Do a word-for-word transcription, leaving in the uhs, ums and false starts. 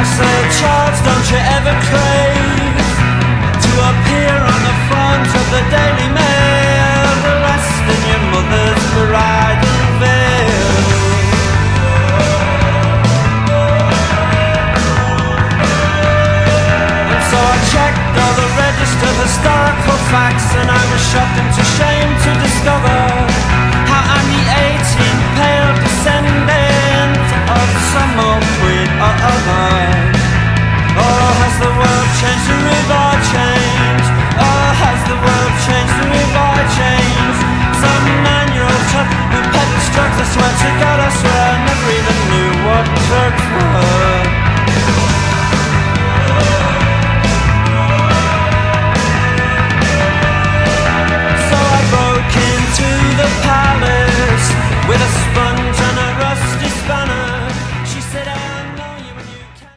I say, Charles, don't you ever crave to appear on the front of the Daily Mail, dressed in your mother's bridal veil? And so I checked all the registered historical facts, and I was shocked into shame